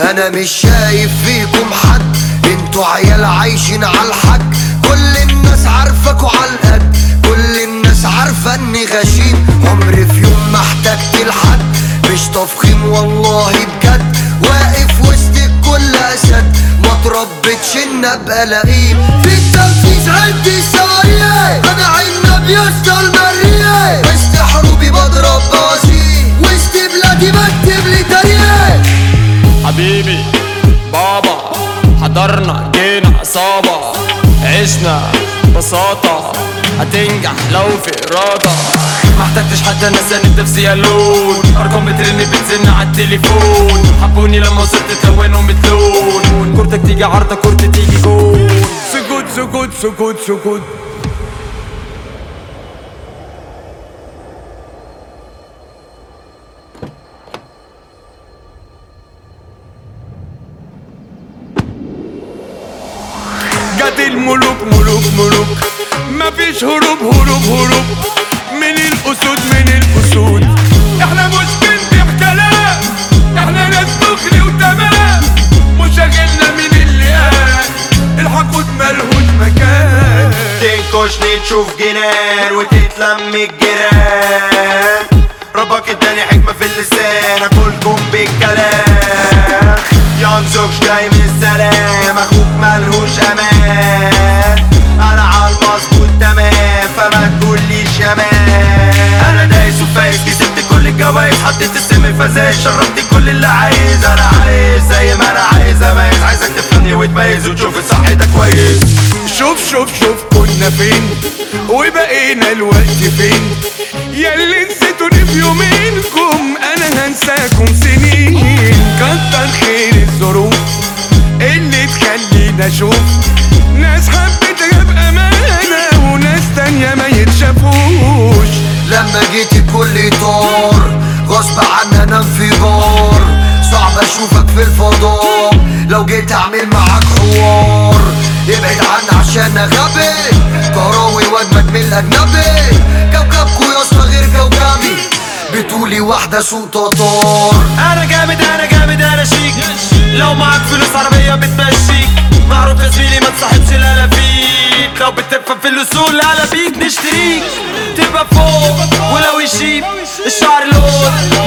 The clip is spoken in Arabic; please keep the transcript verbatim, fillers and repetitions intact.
انا مش شايف فيكم حد، انتوا عيال عايشين عالحك. كل الناس عارفاكوا عالقد، كل الناس عارفة اني غشيم. عمري في يوم ما احتجت لحد، مش تفخيم والله بجد. واقف وسط الكل اسد، ما تربتش ان ابقى لئيم. في التنفيذ عندي سارية، انا عنب يسطا المرية. وسط حروبي بضرب بازي، وسط بلادي بكتب لي تاريخ. حبيبي بابا حضرنا جينا عصابة، عشنا بساطة هتنجح لو في إرادة. ما احتجتش حتى ناس اند في سيالون، ارقام بترن بتزن على التليفون. حبوني لما وصلت تلونوا متلون، كورتك تيجي عارضة كورتي تيجي جول. سكوت سكوت سكوت سكوت. جت الملوك ملوك ملوك، مفيش هروب هروب هروب من الأسود من الأسود. احنا مش بنبيع كلام، احنا ناس دغري وتمام. مشاغلنا من اللي قال الحقود ملهوش مكان. تنكشني تشوف جنان وتتلم الجيران. ربك اداني حكمة في اللسان اكلكم بالكلام. ينزوكش جاي من السلام، اخوك ملهوش امان. انا عالمظبوط تمام فما تقوليش يا مان. انا دايس وفايز كسبت كل الجوايز، حطيت السم الفزايز، شربت كل اللي عايز. انا عايز زي ما انا عايز اميز، عايزك تفهمني وتميز وتشوف الصح ده كويس. شوف شوف شوف كنا فين وبقينا الوقت فين. ياللي نسيتوني في يومينكم انا هنساكم سنين. كتر خير الظروف اللي تخلينا اشوف ناس حبيتها بامانه وناس تانيه ما يتشافوش. لما جيت الكل طار غصب عني انا انفجار. صعب اشوفك في الفضاء لو جيت اعمل معاك حوار. ابعد عني عشان غبي، كراوي واجمد من الاجنبي. كوكبكو يا اسطى غير كوكبي، بتقولي واحدة سوق تطار. انا جامد انا جامد انا شيك، لو معاك فلوس عربية بتمشيك. معروف يا زميلي ما تصاحبش لا فيك، لو بتفهم في الاصول لا بيك نشتريك. تبقى فوق ولو يشيب الشعر لون،